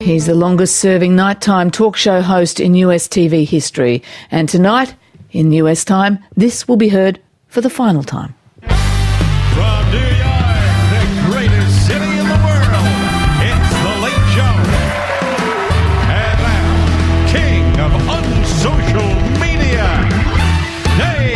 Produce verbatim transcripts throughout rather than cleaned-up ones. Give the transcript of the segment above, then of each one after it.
He's the longest-serving nighttime talk show host in U S T V history. And tonight, in U S time, this will be heard for the final time. From New York, the greatest city in the world, it's The Late Show. And now, king of unsocial media, David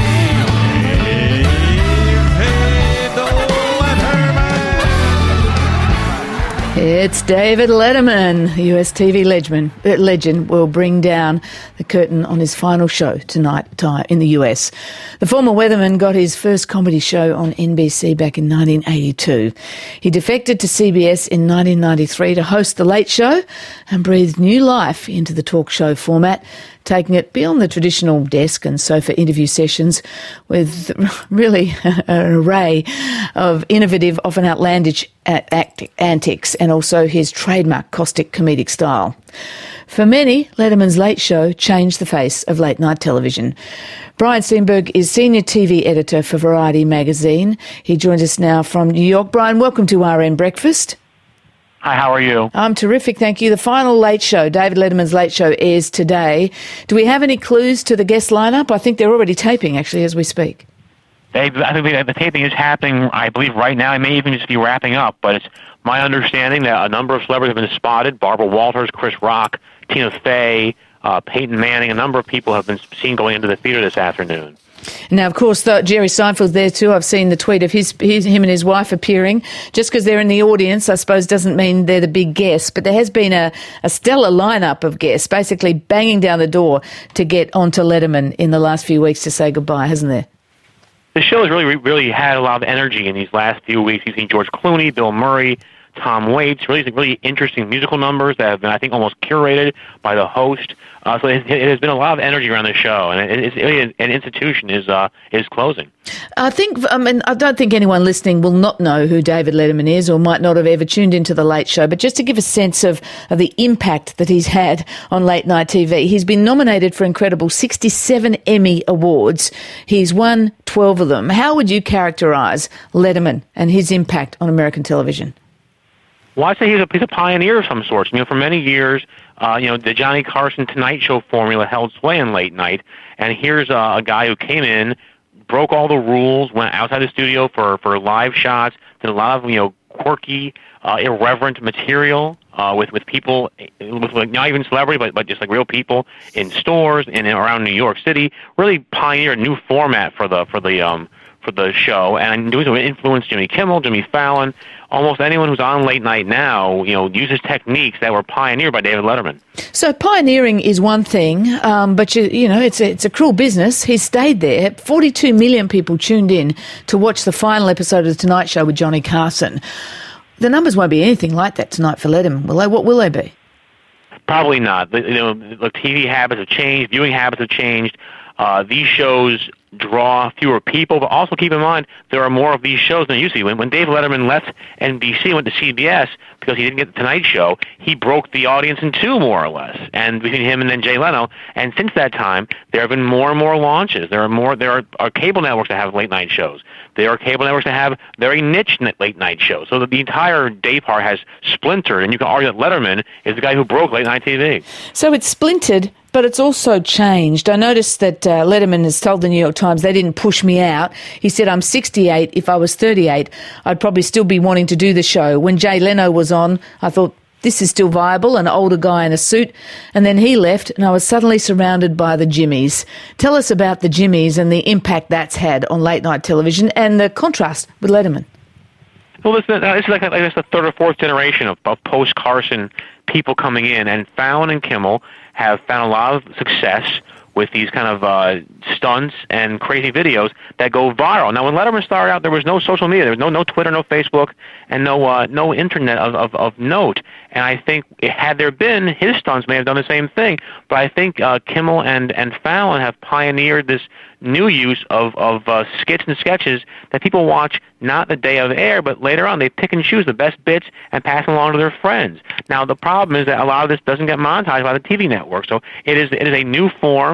Letterman. It's David Letterman. U S T V legend, uh, legend will bring down the curtain on his final show tonight in the U S. The former weatherman got his first comedy show on N B C back in nineteen eighty-two. He defected to C B S in nineteen ninety-three to host The Late Show and breathed new life into the talk show format, taking it beyond the traditional desk and sofa interview sessions with really an array of innovative, often outlandish act antics, and also his trademark caustic comedic style. For many, Letterman's Late Show changed the face of late-night television. Brian Steenberg is Senior T V Editor for Variety magazine. He joins us now from New York. Brian, welcome to R N Breakfast. Hi, how are you? I'm terrific, thank you. The final Late Show, David Letterman's Late Show, airs today. Do we have any clues to the guest lineup? I think they're already taping, actually, as we speak. They, I think the taping is happening, I believe, right now. It may even just be wrapping up, but it's my understanding that a number of celebrities have been spotted. Barbara Walters, Chris Rock, Tina Fey, uh, Peyton Manning, a number of people have been seen going into the theater this afternoon. Now, of course, the, Jerry Seinfeld's there too. I've seen the tweet of his, his him and his wife appearing. Just because they're in the audience, I suppose, doesn't mean they're the big guests. But there has been a, a stellar lineup of guests, basically banging down the door to get onto Letterman in the last few weeks to say goodbye, hasn't there? The show has really, really had a lot of energy in these last few weeks. You've seen George Clooney, Bill Murray, Tom Waits, really, really interesting musical numbers that have been, I think, almost curated by the host. Uh, so it, it has been a lot of energy around the show, and it, it's, it, an institution is uh, is closing. I think, I mean, I don't think anyone listening will not know who David Letterman is, or might not have ever tuned into The Late Show. But just to give a sense of, of the impact that he's had on late night T V, he's been nominated for incredible sixty-seven Emmy Awards. He's won twelve of them. How would you characterise Letterman and his impact on American television? Well, I'd say he's a, he's a pioneer of some sorts. You know, for many years, uh, you know, the Johnny Carson Tonight Show formula held sway in late night, and here's uh, a guy who came in, broke all the rules, went outside the studio for, for live shots, did a lot of, you know, quirky, uh, irreverent material uh, with, with people, with like, not even celebrity, but, but just like real people in stores and around New York City, really pioneered a new format for the, for the, um, for the show, and doing so influenced Jimmy Kimmel, Jimmy Fallon. Almost anyone who's on late night now, you know, uses techniques that were pioneered by David Letterman. So pioneering is one thing, um, but you, you know, it's a, it's a cruel business. He's stayed there. forty-two million people tuned in to watch the final episode of The Tonight Show with Johnny Carson. The numbers won't be anything like that tonight for Letterman, will they? What will they be? Probably not. You know, look, T V habits have changed, viewing habits have changed. Uh, these shows draw fewer people, but also keep in mind there are more of these shows than there used to be. When, when Dave Letterman left N B C and went to C B S because he didn't get the Tonight Show, he broke the audience in two, more or less, and between him and then Jay Leno. And since that time, there have been more and more launches. There are more. There are, are cable networks that have late night shows. There are cable networks that have very niche late night shows. So that the entire day part has splintered, and you can argue that Letterman is the guy who broke late night T V. So it's splintered, but it's also changed. I noticed that uh, Letterman has told the New York Times they didn't push me out. He said, I'm sixty-eight. If I was thirty-eight, I'd probably still be wanting to do the show. When Jay Leno was on, I thought, this is still viable, an older guy in a suit. And then he left, and I was suddenly surrounded by the Jimmys. Tell us about the Jimmys and the impact that's had on late-night television and the contrast with Letterman. Well, this, this is like, I guess, the third or fourth generation of, of post-Carson people coming in, and Fallon and Kimmel have found a lot of success with these kind of uh, stunts and crazy videos that go viral. Now, when Letterman started out, there was no social media. There was no no Twitter, no Facebook, and no uh, no internet of, of, of note. And I think had there been, his stunts may have done the same thing. But I think uh, Kimmel and, and Fallon have pioneered this new use of, of uh, skits and sketches that people watch not the day of air, but later on. They pick and choose the best bits and pass them along to their friends. Now, the problem is that a lot of this doesn't get monetized by the T V network. So it is it is a new form.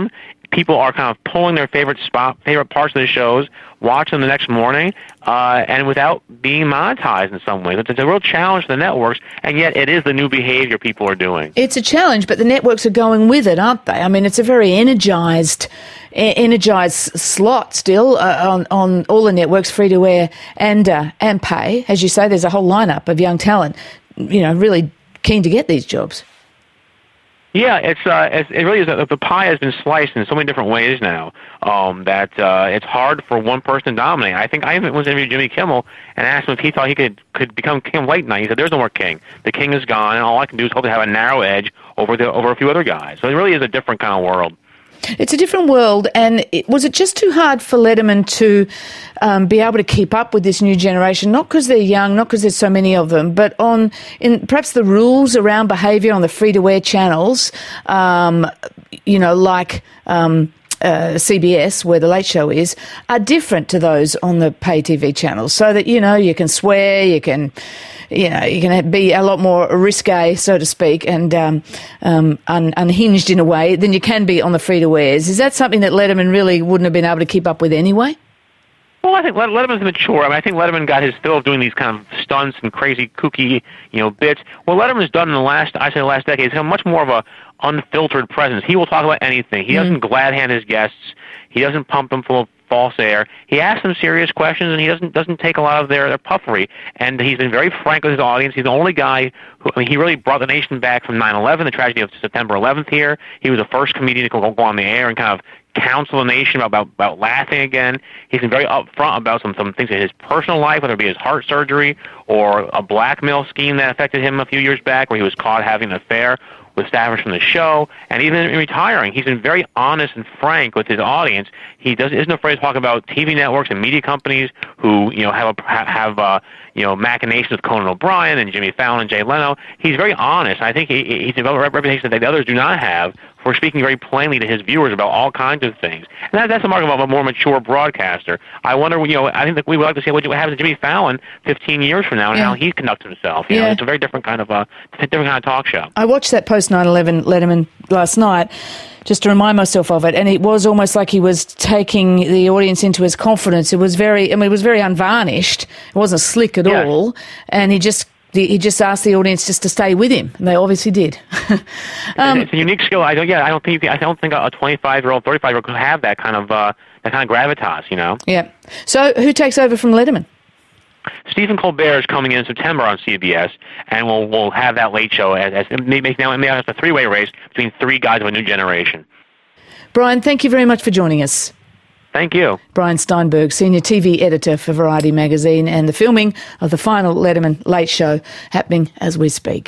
people are kind of pulling their favorite spot, favorite parts of the shows, watch them the next morning, uh, and without being monetized in some ways. It's, it's a real challenge to the networks, and yet it is the new behavior people are doing. It's a challenge, but the networks are going with it, aren't they? I mean, it's a very energized, energized slot still uh, on on all the networks, free to air and uh, and pay. As you say, there's a whole lineup of young talent, you know, really keen to get these jobs. Yeah, it's, uh, it's it really is. A, the pie has been sliced in so many different ways now um, that uh, it's hard for one person to dominate. I think I even was interviewing Jimmy Kimmel and asked him if he thought he could could become king of late night. He said, "There's no more king. The king is gone, and all I can do is hope to have a narrow edge over the over a few other guys." So it really is a different kind of world. It's a different world, and it, was it just too hard for Letterman to um, be able to keep up with this new generation? Not because they're young, not because there's so many of them, but on in perhaps the rules around behaviour on the free-to-air channels, um, you know, like um, uh, C B S, where The Late Show is, are different to those on the pay T V channels. So that, you know, you can swear, you can... You know, you can be a lot more risque, so to speak, and um, um, un- unhinged in a way than you can be on the free-to-airs. Is that something that Letterman really wouldn't have been able to keep up with anyway? Well, I think Letterman's mature. I mean, I think Letterman got his fill of doing these kind of stunts and crazy, kooky, you know, bits. What Letterman's done in the last, I say, the last decade, is become much more of a unfiltered presence. He will talk about anything. He mm. doesn't glad hand his guests. He doesn't pump them full of false air. He asks them serious questions, and he doesn't doesn't take a lot of their, their puffery. And he's been very frank with his audience. He's the only guy who, I mean, he really brought the nation back from nine eleven, the tragedy of September eleventh here. He was the first comedian to go, go on the air and kind of counsel the nation about, about laughing again. He's been very upfront about some, some things in his personal life, whether it be his heart surgery or a blackmail scheme that affected him a few years back where he was caught having an affair with staffers from the show, and even in retiring, he's been very honest and frank with his audience. He doesn't isn't afraid to talk about T V networks and media companies who you know have a, have uh, you know machinations with Conan O'Brien and Jimmy Fallon and Jay Leno. He's very honest. I think he, he's developed a reputation that the others do not have for speaking very plainly to his viewers about all kinds of things. And that, that's the mark of a more mature broadcaster. I wonder, you know, I think that we would like to see what happens to Jimmy Fallon fifteen years from now and yeah. how he conducts himself. You yeah. know, it's a very different kind of a different kind of talk show. I watched that post nine eleven Letterman last night just to remind myself of it, and it was almost like he was taking the audience into his confidence. It was very, I mean, it was very unvarnished. It wasn't slick at yeah. all, and he just he just asked the audience just to stay with him, and they obviously did. um, it's a unique skill. I don't. Yeah, I don't think. I don't think a twenty-five-year-old, thirty-five-year-old could have that kind of uh, that kind of gravitas. You know. Yeah. So, who takes over from Letterman? Stephen Colbert is coming in in September on C B S, and we'll we'll have that Late Show as, as it may, now it may have a three-way race between three guys of a new generation. Brian, thank you very much for joining us. Thank you. Brian Steinberg, Senior T V Editor for Variety Magazine, and the filming of the final Letterman Late Show happening as we speak.